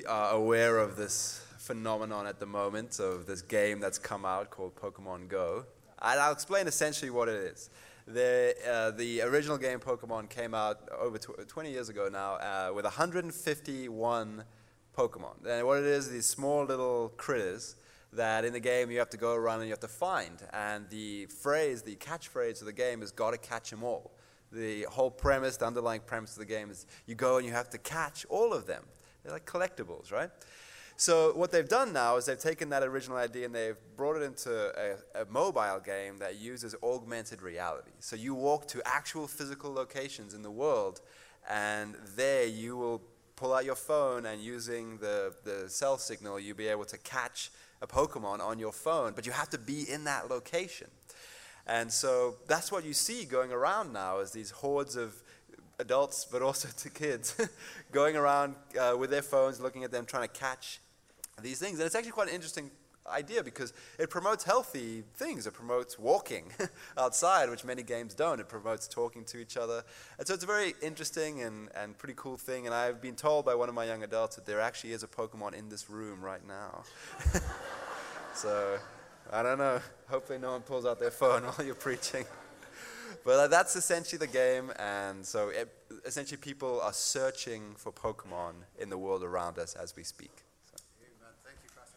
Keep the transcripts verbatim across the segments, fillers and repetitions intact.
probably are aware of this phenomenon at the moment of this game that's come out called Pokemon Go. And I'll explain essentially what it is. The, uh, the original game Pokemon came out over tw- twenty years ago now uh, with one hundred fifty-one Pokemon. And what it is, these small little critters that in the game you have to go around and you have to find. And the phrase, the catchphrase of the game is "gotta catch 'em all." The whole premise, the underlying premise of the game is you go and you have to catch all of them. They're like collectibles, right? So what they've done now is they've taken that original idea and they've brought it into a, a mobile game that uses augmented reality. So you walk to actual physical locations in the world, and there you will pull out your phone, and using the, the cell signal, you'll be able to catch a Pokemon on your phone, but you have to be in that location. And so that's what you see going around now, is these hordes of adults, but also to kids, going around uh, with their phones, looking at them, trying to catch these things. And it's actually quite an interesting idea because it promotes healthy things. It promotes walking outside, which many games don't. It promotes talking to each other. And so it's a very interesting and, and pretty cool thing. And I've been told by one of my young adults that there actually is a Pokemon in this room right now. So I don't know. Hopefully no one pulls out their phone while you're preaching. But uh, that's essentially the game, and so it, essentially people are searching for Pokemon in the world around us as we speak. So. Amen. Thank you, Pastor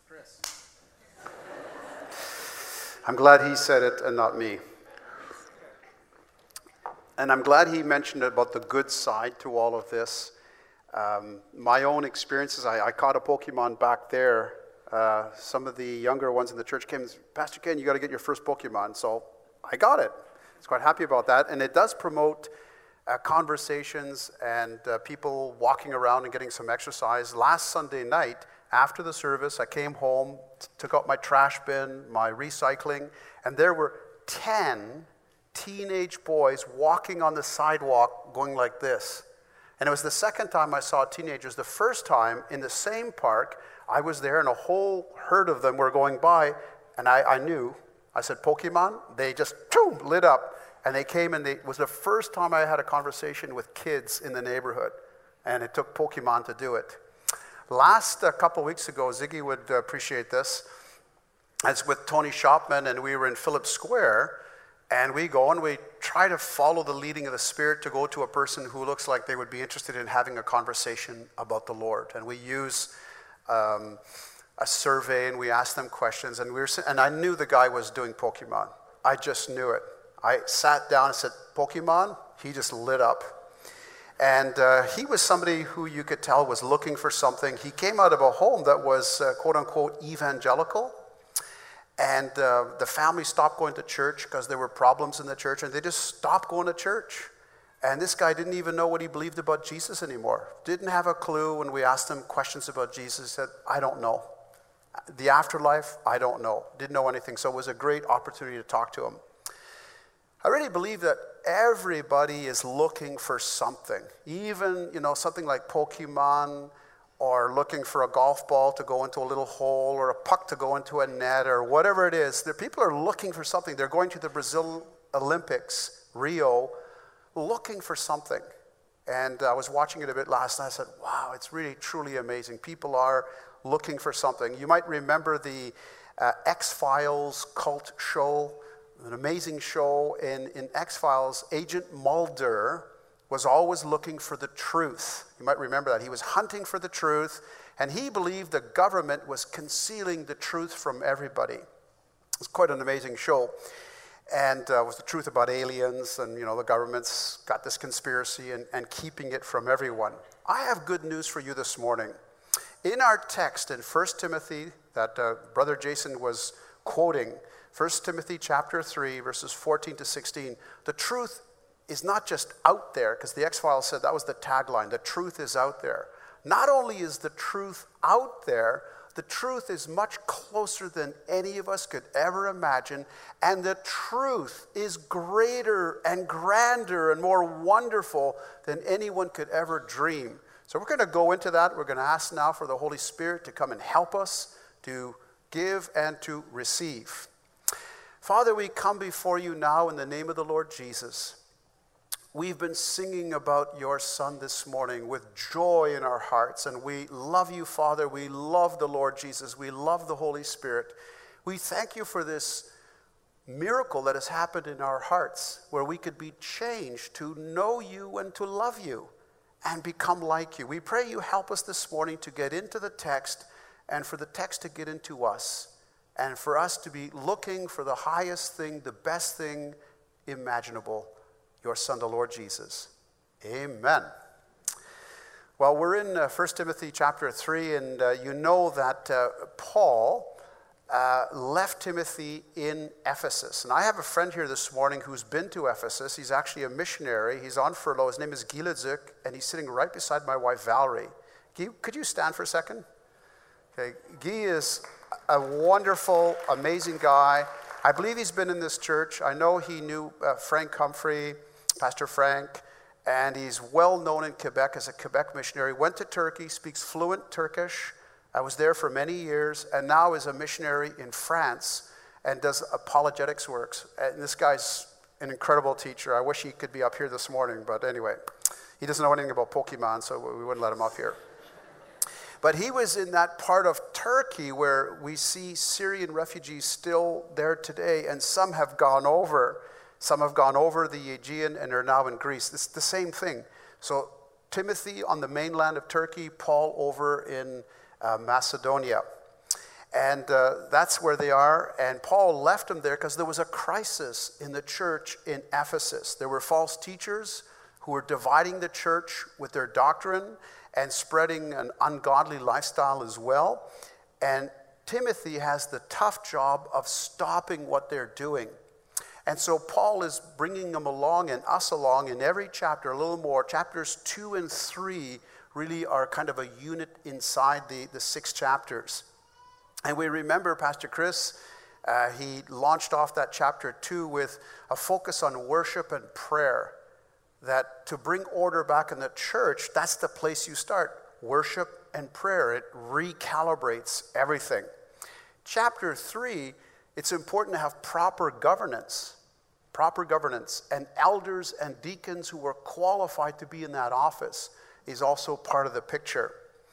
Chris. I'm glad he said it and not me. And I'm glad he mentioned about the good side to all of this. Um, my own experiences, I, I caught a Pokemon back there. Uh, some of the younger ones in the church came and said, "Pastor Ken, you got to get your first Pokemon." So I got it. I was quite happy about that. And it does promote uh, conversations and uh, people walking around and getting some exercise. Last Sunday night, after the service, I came home, t- took out my trash bin, my recycling, and there were ten teenage boys walking on the sidewalk going like this. And it was the second time I saw teenagers. The first time, in the same park, I was there and a whole herd of them were going by, and I, I knew. I said, "Pokemon?" They just boom, lit up, and they came, and they, it was the first time I had a conversation with kids in the neighborhood, and it took Pokemon to do it. Last a uh, couple weeks ago, Ziggy would uh, appreciate this. I was with Tony Shopman, and we were in Phillips Square, and we go and we try to follow the leading of the Spirit to go to a person who looks like they would be interested in having a conversation about the Lord, and we use um, a survey, and we asked them questions, and we were, and I knew the guy was doing Pokemon. I just knew it. I sat down and said, "Pokemon?" He just lit up. And uh, he was somebody who you could tell was looking for something. He came out of a home that was uh, quote-unquote evangelical, and uh, the family stopped going to church because there were problems in the church, and they just stopped going to church. And this guy didn't even know what he believed about Jesus anymore. Didn't have a clue. When we asked him questions about Jesus, he said, "I don't know. The afterlife, I don't know." Didn't know anything. So it was a great opportunity to talk to him. I really believe that everybody is looking for something. Even, you know, something like Pokemon, or looking for a golf ball to go into a little hole, or a puck to go into a net, or whatever it is. The people are looking for something. They're going to the Brazil Olympics, Rio, looking for something. And I was watching it a bit last night. I said, wow, it's really, truly amazing. People are looking for something. You might remember the uh, X-Files cult show, an amazing show. In, in X-Files, Agent Mulder was always looking for the truth. You might remember that. He was hunting for the truth, and he believed the government was concealing the truth from everybody. It's quite an amazing show. And uh, was the truth about aliens, and, you know, the government's got this conspiracy and, and keeping it from everyone. I have good news for you this morning. In our text in First Timothy that uh, Brother Jason was quoting, First Timothy chapter three, verses fourteen to sixteen, the truth is not just out there, because the X-Files said that was the tagline, the truth is out there. Not only is the truth out there, the truth is much closer than any of us could ever imagine, and the truth is greater and grander and more wonderful than anyone could ever dream. So we're going to go into that. We're going to ask now for the Holy Spirit to come and help us to give and to receive. Father, we come before you now in the name of the Lord Jesus. we've been singing about your Son this morning with joy in our hearts, and we love you, Father. We love the Lord Jesus. We love the Holy Spirit. We thank you for this miracle that has happened in our hearts, where we could be changed to know you and to love you and become like you. We pray you help us this morning to get into the text, and for the text to get into us, and for us to be looking for the highest thing, the best thing imaginable, your Son, the Lord Jesus. Amen. Well, we're in uh, First Timothy chapter three, and uh, you know that uh, Paul uh, left Timothy in Ephesus. And I have a friend here this morning who's been to Ephesus. He's actually a missionary. He's on furlough. His name is Guy Ledzuc, and he's sitting right beside my wife, Valerie. Guy, could you stand for a second? Okay, Guy is a wonderful, amazing guy. I believe he's been in this church. I know he knew uh, Frank Humphrey, Pastor Frank, and he's well known in Quebec as a Quebec missionary. Went to Turkey, speaks fluent Turkish. I was there for many years, and now is a missionary in France and does apologetics works. And this guy's an incredible teacher. I wish he could be up here this morning, but anyway, he doesn't know anything about Pokemon, so we wouldn't let him up here. But he was in that part of Turkey where we see Syrian refugees still there today, and some have gone over. Some have gone over the Aegean and are now in Greece. It's the same thing. So Timothy on the mainland of Turkey, Paul over in uh, Macedonia. And uh, that's where they are. And Paul left them there because there was a crisis in the church in Ephesus. There were false teachers who were dividing the church with their doctrine and spreading an ungodly lifestyle as well. And Timothy has the tough job of stopping what they're doing. And so Paul is bringing them along and us along in every chapter a little more. Chapters two and three really are kind of a unit inside the, the six chapters. And we remember Pastor Chris, uh, he launched off that chapter two with a focus on worship and prayer. That to bring order back in the church, that's the place you start. Worship and prayer. It recalibrates everything. Chapter three, it's important to have proper governance. Proper governance. And elders and deacons who are qualified to be in that office is also part of the picture.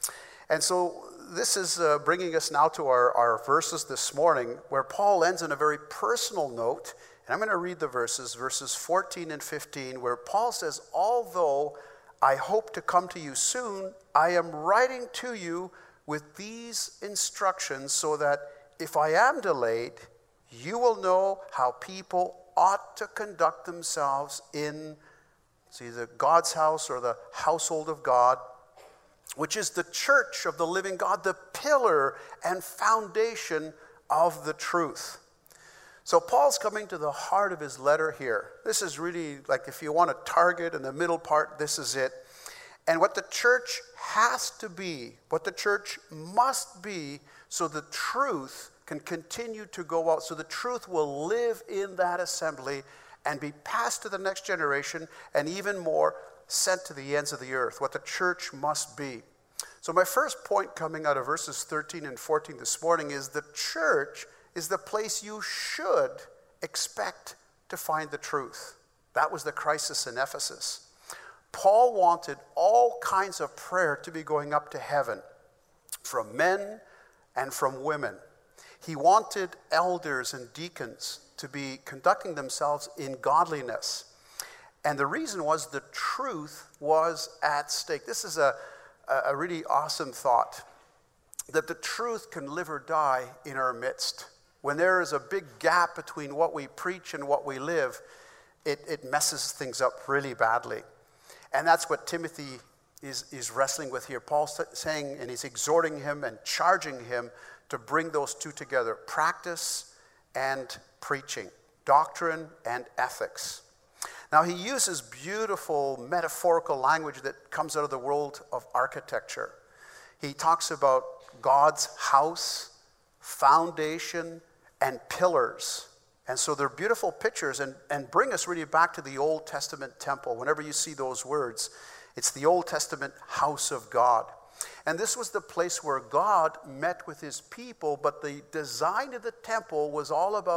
And so this is uh, bringing us now to our, our verses this morning, where Paul ends on a very personal note. And I'm going to read the verses, verses fourteen and fifteen, where Paul says, although I hope to come to you soon, I am writing to you with these instructions so that if I am delayed, you will know how people ought to conduct themselves in, see, the God's house or the household of God, which is the church of the living God, the pillar and foundation of the truth. So Paul's coming to the heart of his letter here. This is really like if you want a target in the middle part, this is it. And what the church has to be, what the church must be, so the truth can continue to go out, so the truth will live in that assembly and be passed to the next generation, and even more, sent to the ends of the earth, what the church must be. So my first point coming out of verses thirteen and fourteen this morning is the church is the place you should expect to find the truth. That was the crisis in Ephesus. Paul wanted all kinds of prayer to be going up to heaven, from men and from women. He wanted elders and deacons to be conducting themselves in godliness. And the reason was the truth was at stake. This is a, a really awesome thought, that the truth can live or die in our midst. When there is a big gap between what we preach and what we live, it, it messes things up really badly. And that's what Timothy is, is wrestling with here. Paul's saying, and he's exhorting him and charging him to bring those two together, practice and preaching, doctrine and ethics. Now he uses beautiful metaphorical language that comes out of the world of architecture. He talks about God's house, foundation, and pillars. And so they're beautiful pictures and, and bring us really back to the Old Testament temple. Whenever you see those words, it's the Old Testament house of God. And this was the place where God met with his people, but the design of the temple was all about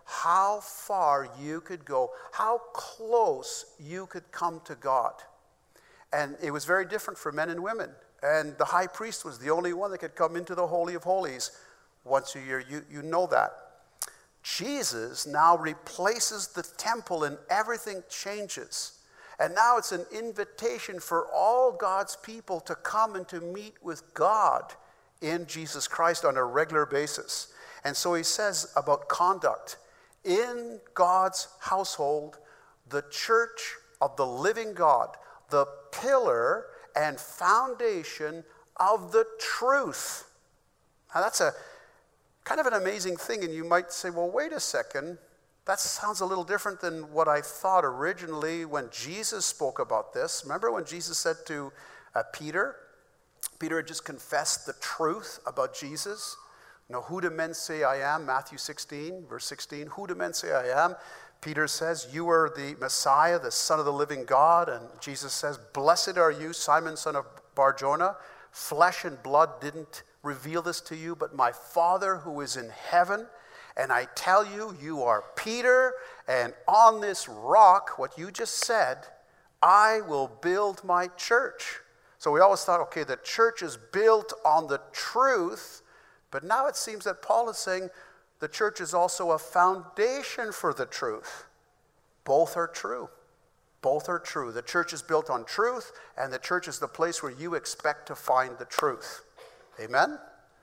how far you could go, how close you could come to God. And it was very different for men and women. And the high priest was the only one that could come into the Holy of Holies once a year. You, you know that. Jesus now replaces the temple and everything changes. And now it's an invitation for all God's people to come and to meet with God in Jesus Christ on a regular basis. And so he says about conduct, in God's household, the church of the living God, the pillar and foundation of the truth. Now that's a kind of an amazing thing, and you might say, well, wait a second, that sounds a little different than what I thought originally when Jesus spoke about this. Remember when Jesus said to uh, Peter, Peter had just confessed the truth about Jesus. You know, who do men say I am? Matthew sixteen, verse sixteen. Who do men say I am? Peter says, you are the Messiah, the Son of the living God. And Jesus says, blessed are you, Simon, son of Bar-Jonah. Flesh and blood didn't reveal this to you, but my Father who is in heaven. And I tell you, you are Peter, and on this rock, what you just said, I will build my church. So we always thought, okay, the church is built on the truth, but now it seems that Paul is saying the church is also a foundation for the truth. Both are true. Both are true. The church is built on truth, and the church is the place where you expect to find the truth. Amen?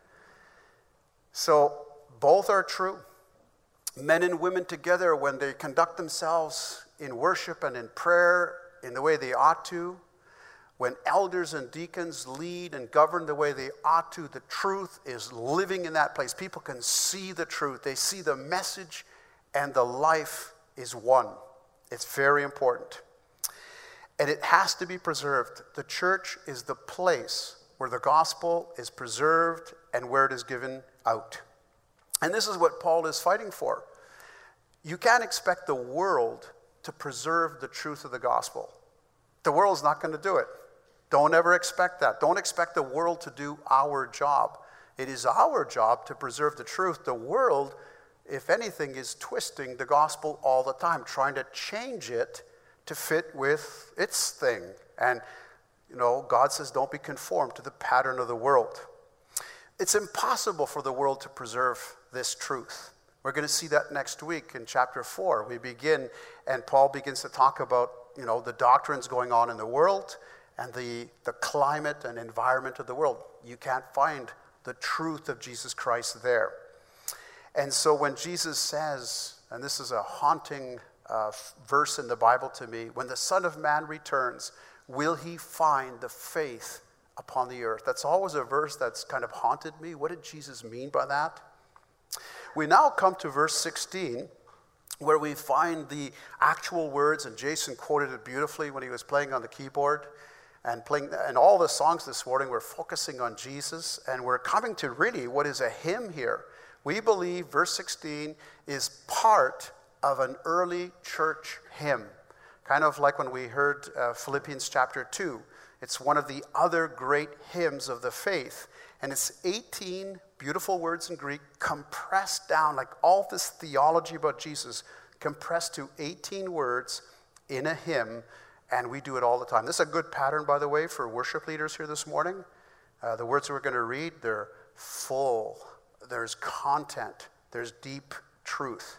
So, both are true. Men and women together, when they conduct themselves in worship and in prayer in the way they ought to, when elders and deacons lead and govern the way they ought to, the truth is living in that place. People can see the truth. They see the message, and the life is one. It's very important. And it has to be preserved. The church is the place where the gospel is preserved and where it is given out. And this is what Paul is fighting for. You can't expect the world to preserve the truth of the gospel. The world's not going to do it. Don't ever expect that. Don't expect the world to do our job. It is our job to preserve the truth. The world, if anything, is twisting the gospel all the time, trying to change it to fit with its thing. And, you know, God says, don't be conformed to the pattern of the world. It's impossible for the world to preserve this truth. We're going to see that next week in chapter four. We begin, and Paul begins to talk about, you know, the doctrines going on in the world and the, the climate and environment of the world. You can't find the truth of Jesus Christ there. And so when Jesus says, and this is a haunting uh, verse in the Bible to me, when the Son of Man returns, will he find the faith upon the earth? That's always a verse that's kind of haunted me. What did Jesus mean by that? We now come to verse sixteen, where we find the actual words, and Jason quoted it beautifully when he was playing on the keyboard. And playing, and all the songs this morning, we're focusing on Jesus, and we're coming to really what is a hymn here. We believe verse sixteen is part of an early church hymn, kind of like when we heard uh, Philippians chapter two. It's one of the other great hymns of the faith, and it's eighteen beautiful words in Greek compressed down, like all this theology about Jesus compressed to eighteen words in a hymn. And we do it all the time. This is a good pattern, by the way, for worship leaders here this morning. Uh, the words that we're going to read, they're full. There's content. There's deep truth.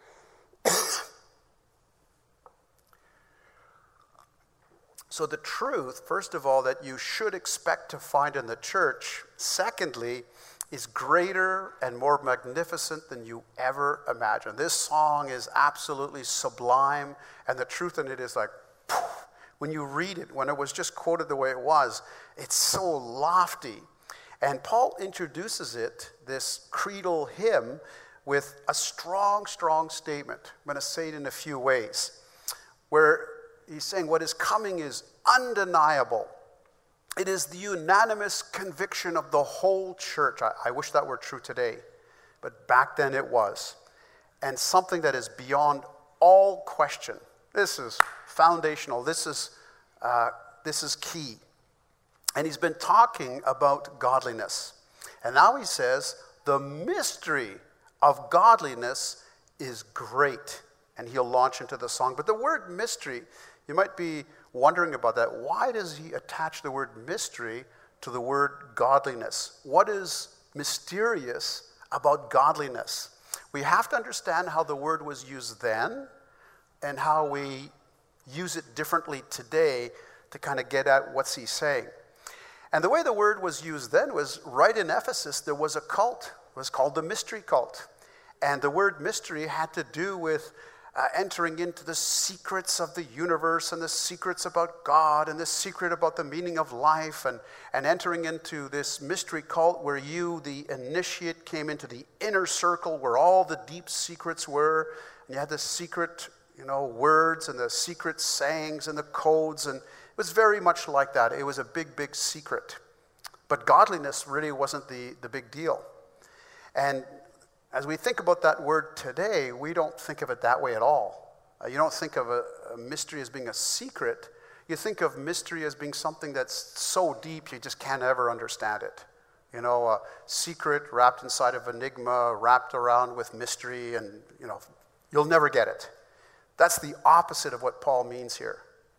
So the truth, first of all, that you should expect to find in the church, secondly, is greater and more magnificent than you ever imagined. This song is absolutely sublime, and the truth in it is like, when you read it, when it was just quoted the way it was, it's so lofty. And Paul introduces it, this creedal hymn, with a strong, strong statement. I'm going to say it in a few ways, where he's saying what is coming is undeniable. It is the unanimous conviction of the whole church. I, I wish that were true today, but back then it was. And something that is beyond all question. This is foundational. This is uh, this is key. And he's been talking about godliness. And now he says, the mystery of godliness is great. And he'll launch into the song. But the word mystery, you might be wondering about that. Why does he attach the word mystery to the word godliness? What is mysterious about godliness? We have to understand how the word was used then and how we use it differently today to kind of get at what's he saying. And the way the word was used then was right in Ephesus, there was a cult. It was called the mystery cult. And the word mystery had to do with uh, entering into the secrets of the universe and the secrets about God and the secret about the meaning of life and, and entering into this mystery cult where you, the initiate, came into the inner circle where all the deep secrets were. And you had the secret, you know, words and the secret sayings and the codes, and it was very much like that. It was a big, big secret. But godliness really wasn't the, the big deal. And as we think about that word today, we don't think of it that way at all. Uh, you don't think of a, a mystery as being a secret. You think of mystery as being something that's so deep you just can't ever understand it. You know, a secret wrapped inside of enigma, wrapped around with mystery, and, you know, you'll never get it. That's the opposite of what Paul means here.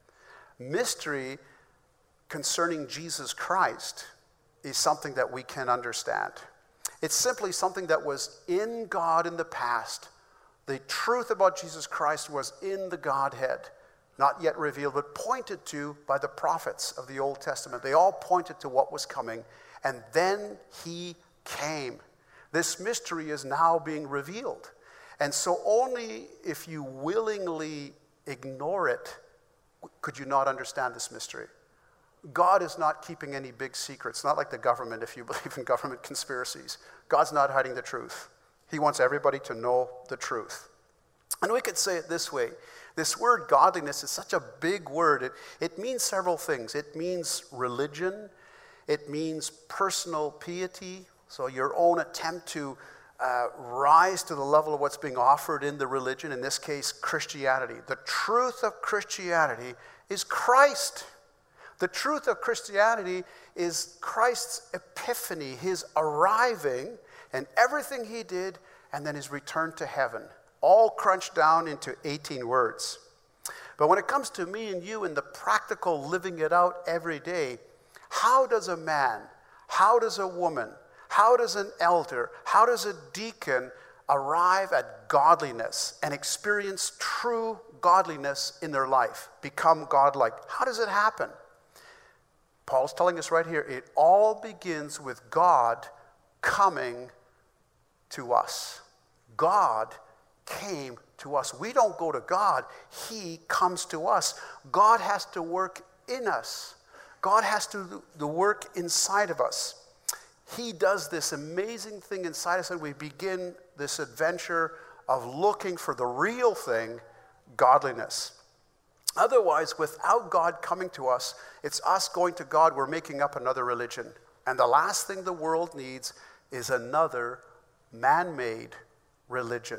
Mystery concerning Jesus Christ is something that we can understand. It's simply something that was in God in the past. The truth about Jesus Christ was in the Godhead, not yet revealed, but pointed to by the prophets of the Old Testament. They all pointed to what was coming, and then he came. This mystery is now being revealed. And so only if you willingly ignore it could you not understand this mystery. God is not keeping any big secrets, not like the government if you believe in government conspiracies. God's not hiding the truth. He wants everybody to know the truth. And we could say it this way. This word godliness is such a big word. It, it means several things. It means religion. It means personal piety. So your own attempt to uh, rise to the level of what's being offered in the religion, in this case, Christianity. The truth of Christianity is Christ. The truth of Christianity is Christ's epiphany, his arriving, and everything he did, and then his return to heaven, all crunched down into eighteen words. But when it comes to me and you and the practical living it out every day, how does a man, how does a woman, how does an elder, how does a deacon arrive at godliness and experience true godliness in their life, become godlike? How does it happen? Paul's telling us right here, it all begins with God coming to us. God came to us. We don't go to God. He comes to us. God has to work in us. God has to do the work inside of us. He does this amazing thing inside us, and we begin this adventure of looking for the real thing, godliness. Otherwise, without God coming to us, it's us going to God. We're making up another religion. And the last thing the world needs is another man-made religion.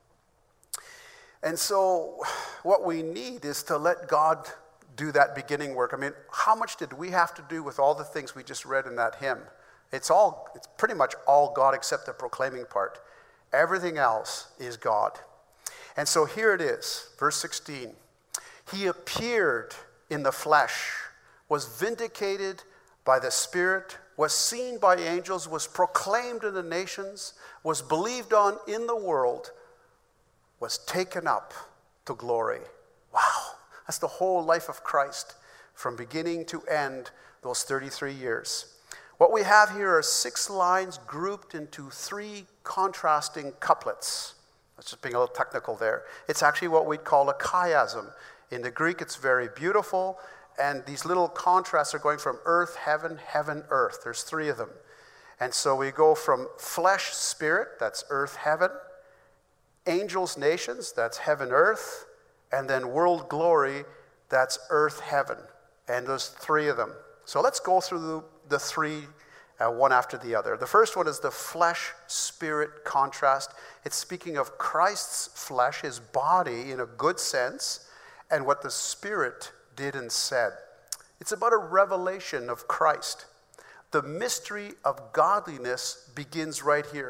And so what we need is to let God do that beginning work. I mean, how much did we have to do with all the things we just read in that hymn? It's all, it's pretty much all God except the proclaiming part. Everything else is God. And so here it is, verse sixteen. He appeared in the flesh, was vindicated by the Spirit, was seen by angels, was proclaimed in the nations, was believed on in the world, was taken up to glory. Wow, that's the whole life of Christ from beginning to end, those thirty-three years. What we have here are six lines grouped into three contrasting couplets. That's just being a little technical there. It's actually what we'd call a chiasm. In the Greek, it's very beautiful, and these little contrasts are going from earth, heaven, heaven, earth. There's three of them. And so we go from flesh, spirit, that's earth, heaven, angels, nations, that's heaven, earth, and then world glory, that's earth, heaven. And there's three of them. So let's go through the, the three uh, one after the other. The first one is the flesh-spirit contrast. It's speaking of Christ's flesh, his body, in a good sense, and what the Spirit did and said. It's about a revelation of Christ. The mystery of godliness begins right here.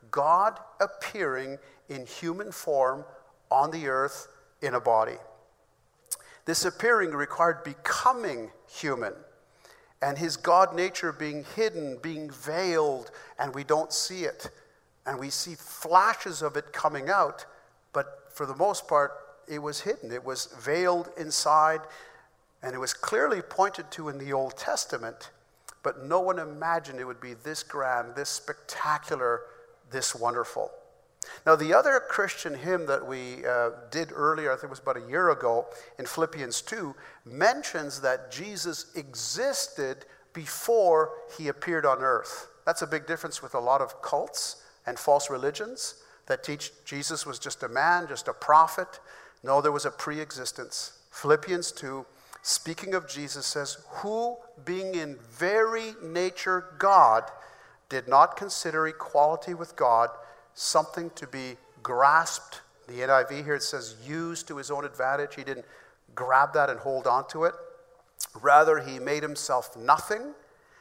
God appearing in human form on the earth in a body. This appearing required becoming human, and his God nature being hidden, being veiled, and we don't see it. And we see flashes of it coming out, but for the most part, it was hidden. It was veiled inside, and it was clearly pointed to in the Old Testament, but no one imagined it would be this grand, this spectacular, this wonderful. Now, the other Christian hymn that we uh, did earlier, I think it was about a year ago, in Philippians two, mentions that Jesus existed before he appeared on earth. That's a big difference with a lot of cults and false religions that teach Jesus was just a man, just a prophet. No, there was a pre-existence. Philippians two, speaking of Jesus, says, who, being in very nature God, did not consider equality with God something to be grasped. The N I V here, it says used to his own advantage. He didn't grab that and hold on to it. Rather, he made himself nothing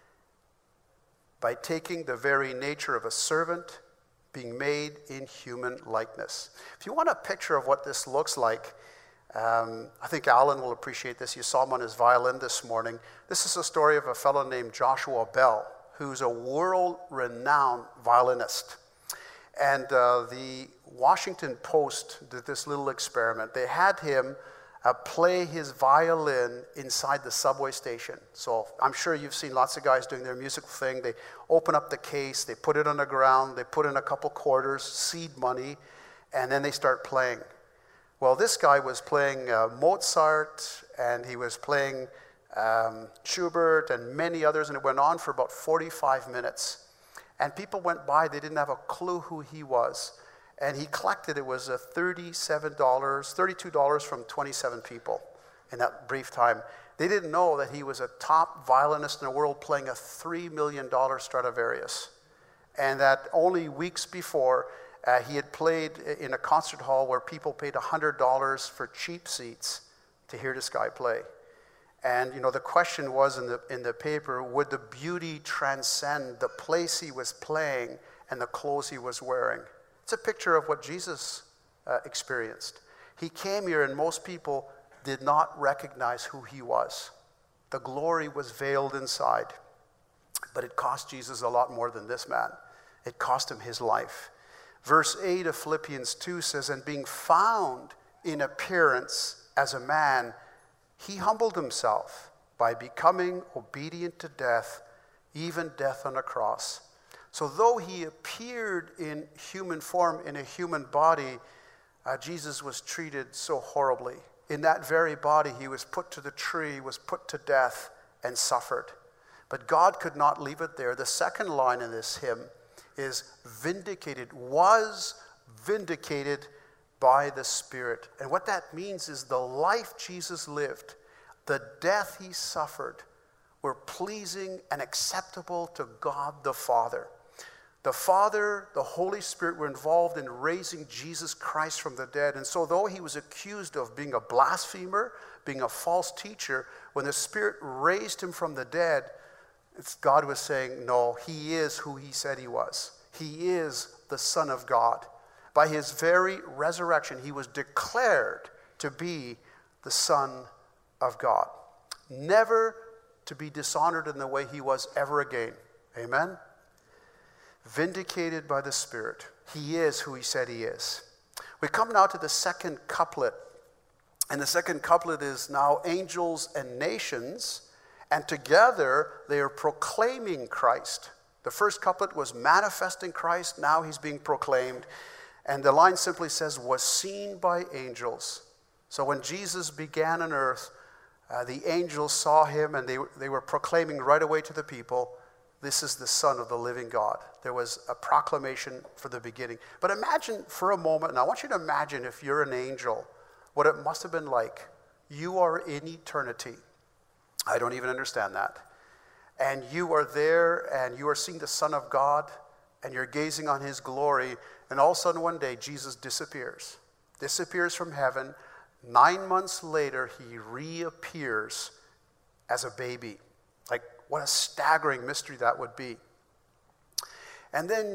by taking the very nature of a servant, being made in human likeness. If you want a picture of what this looks like, um, I think Alan will appreciate this. You saw him on his violin this morning. This is a story of a fellow named Joshua Bell, who's a world-renowned violinist. And uh, the Washington Post did this little experiment. They had him uh, play his violin inside the subway station. So I'm sure you've seen lots of guys doing their musical thing. They open up the case, they put it on the ground, they put in a couple quarters, seed money, and then they start playing. Well, this guy was playing uh, Mozart, and he was playing um, Schubert and many others, and it went on for about forty-five minutes. And people went by, they didn't have a clue who he was. And he collected, it was a thirty-seven dollars, thirty-two dollars from twenty-seven people in that brief time. They didn't know that he was a top violinist in the world playing a three million dollars Stradivarius. And that only weeks before, uh, he had played in a concert hall where people paid one hundred dollars for cheap seats to hear this guy play. And, you know, the question was in the in the paper, would the beauty transcend the place he was playing and the clothes he was wearing? It's a picture of what Jesus uh, experienced. He came here and most people did not recognize who he was. The glory was veiled inside. But it cost Jesus a lot more than this man. It cost him his life. Verse eight of Philippians two says, and being found in appearance as a man, he humbled himself by becoming obedient to death, even death on a cross. So though he appeared in human form, in a human body, uh, Jesus was treated so horribly. In that very body, he was put to the tree, was put to death, and suffered. But God could not leave it there. The second line in this hymn is vindicated, was vindicated by the Spirit. And what that means is the life Jesus lived, the death he suffered, were pleasing and acceptable to God the Father. The Father, the Holy Spirit were involved in raising Jesus Christ from the dead. And so though he was accused of being a blasphemer, being a false teacher, when the Spirit raised him from the dead, it's God was saying, no, he is who he said he was. He is the Son of God. By his very resurrection, he was declared to be the Son of God. Never to be dishonored in the way he was ever again. Amen? Vindicated by the Spirit. He is who he said he is. We come now to the second couplet. And the second couplet is now angels and nations, and together they are proclaiming Christ. The first couplet was manifesting Christ, now he's being proclaimed. And the line simply says, was seen by angels. So when Jesus began on earth, uh, the angels saw him and they, they were proclaiming right away to the people, this is the Son of the living God. There was a proclamation for the beginning. But imagine for a moment, and I want you to imagine if you're an angel, what it must have been like. You are in eternity. I don't even understand that. And you are there and you are seeing the Son of God and you're gazing on his glory, and all of a sudden one day Jesus disappears. Disappears from heaven. Nine months later he reappears as a baby. Like, what a staggering mystery that would be. And then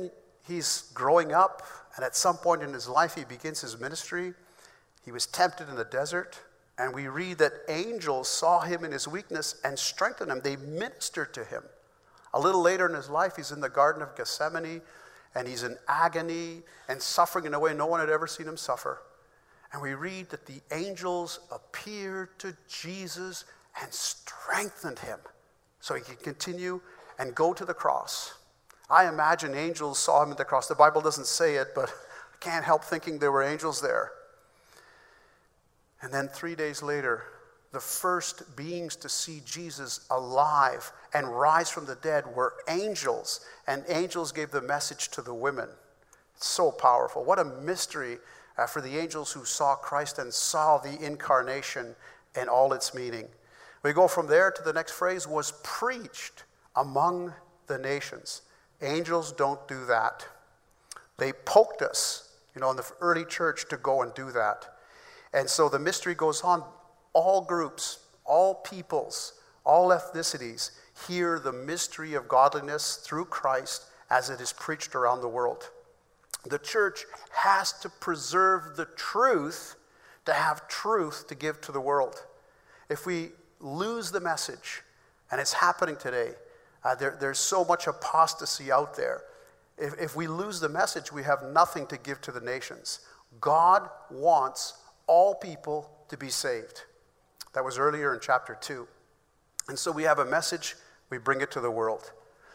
he's growing up, and at some point in his life, he begins his ministry. He was tempted in the desert, and we read that angels saw him in his weakness and strengthened him. They ministered to him. A little later in his life, he's in the Garden of Gethsemane, and he's in agony and suffering in a way no one had ever seen him suffer. And we read that the angels appeared to Jesus and strengthened him so he could continue and go to the cross. I imagine angels saw him at the cross. The Bible doesn't say it, but I can't help thinking there were angels there. And then three days later, the first beings to see Jesus alive and rise from the dead were angels. And angels gave the message to the women. It's so powerful. What a mystery uh, for the angels who saw Christ and saw the incarnation and all its meaning. We go from there to the next phrase, was preached among the nations. Angels don't do that. They poked us, you know, in the early church to go and do that. And so the mystery goes on. All groups, all peoples, all ethnicities hear the mystery of godliness through Christ as it is preached around the world. The church has to preserve the truth to have truth to give to the world. If we lose the message, and it's happening today, uh, there, there's so much apostasy out there. If, if we lose the message, we have nothing to give to the nations. God wants all people to be saved. That was earlier in chapter two. And so we have a message, we bring it to the world.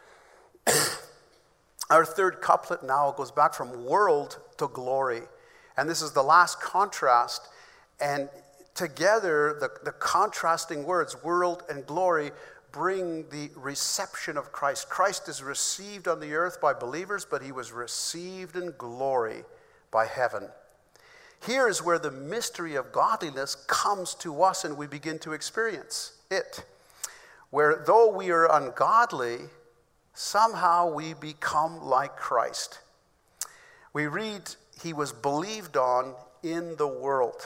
Our third couplet now goes back from world to glory. And this is the last contrast. And together, the, the contrasting words, world and glory, bring the reception of Christ. Christ is received on the earth by believers, but he was received in glory by heaven. Here is where the mystery of godliness comes to us and we begin to experience it. Where though we are ungodly, somehow we become like Christ. We read he was believed on in the world.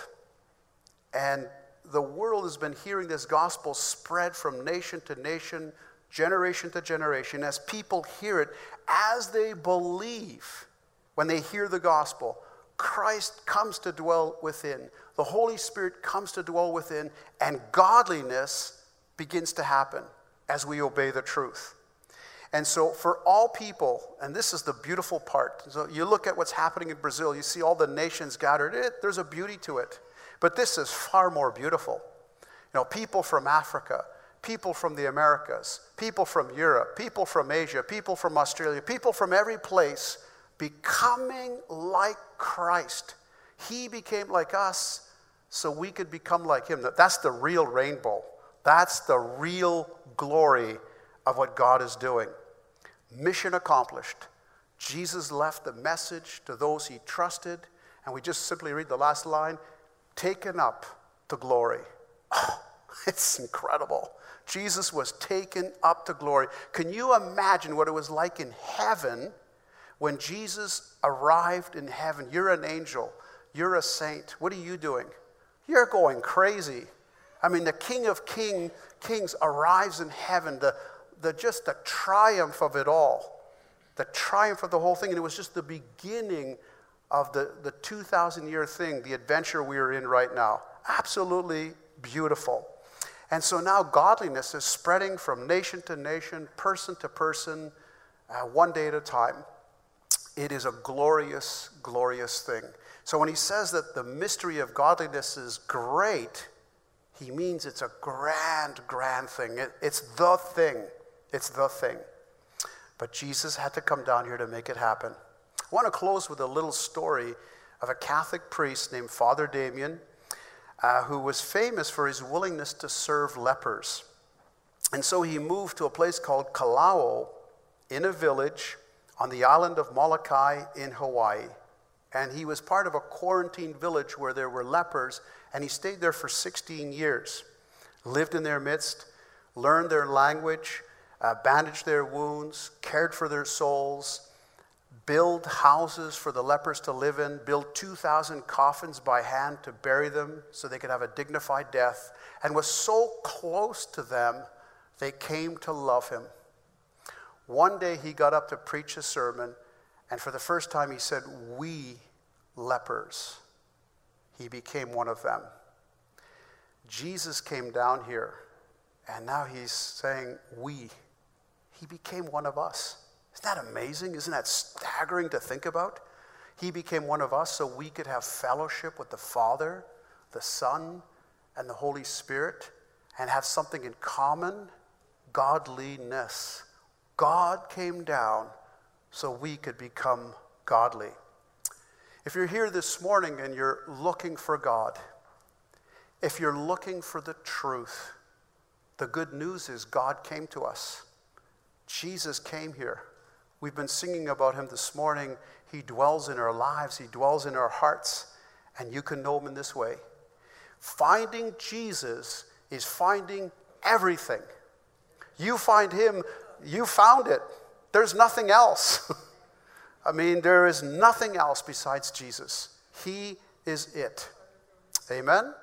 And the world has been hearing this gospel spread from nation to nation, generation to generation. As people hear it, as they believe, when they hear the gospel, Christ comes to dwell within. The Holy Spirit comes to dwell within, and godliness begins to happen as we obey the truth. And so for all people, and this is the beautiful part. So you look at what's happening in Brazil, you see all the nations gathered. It, there's a beauty to it. But this is far more beautiful. You know, people from Africa, people from the Americas, people from Europe, people from Asia, people from Australia, people from every place becoming like Christ. He became like us so we could become like him. That's the real rainbow. That's the real glory of what God is doing. Mission accomplished. Jesus left the message to those he trusted, and we just simply read the last line, taken up to glory. Oh, it's incredible. Jesus was taken up to glory. Can you imagine what it was like in heaven when Jesus arrived in heaven? You're an angel. You're a saint. What are you doing? You're going crazy. I mean, the King of King, Kings arrives in heaven. The, the just the triumph of it all. The triumph of the whole thing. And it was just the beginning of the, the two thousand year thing, the adventure we are in right now. Absolutely beautiful. And so now godliness is spreading from nation to nation, person to person, uh, one day at a time. It is a glorious, glorious thing. So when he says that the mystery of godliness is great, he means it's a grand, grand thing. It, it's the thing. It's the thing. But Jesus had to come down here to make it happen. I want to close with a little story of a Catholic priest named Father Damien, uh, who was famous for his willingness to serve lepers. And so he moved to a place called Kalao in a village on the island of Molokai in Hawaii. And he was part of a quarantine village where there were lepers, and he stayed there for sixteen years, lived in their midst, learned their language, uh, bandaged their wounds, cared for their souls, built houses for the lepers to live in, built two thousand coffins by hand to bury them so they could have a dignified death, and was so close to them, they came to love him. One day he got up to preach a sermon, And for the first time, he said, we lepers. He became one of them. Jesus came down here, and now he's saying, we. He became one of us. Isn't that amazing? Isn't that staggering to think about? He became one of us so we could have fellowship with the Father, the Son, and the Holy Spirit, and have something in common, godliness. God came down so we could become godly. If you're here this morning and you're looking for God, if you're looking for the truth, the good news is God came to us. Jesus came here. We've been singing about him this morning. He dwells in our lives. He dwells in our hearts. And you can know him in this way. Finding Jesus is finding everything. You find him, you found it. There's nothing else. I mean, there is nothing else besides Jesus. He is it. Amen?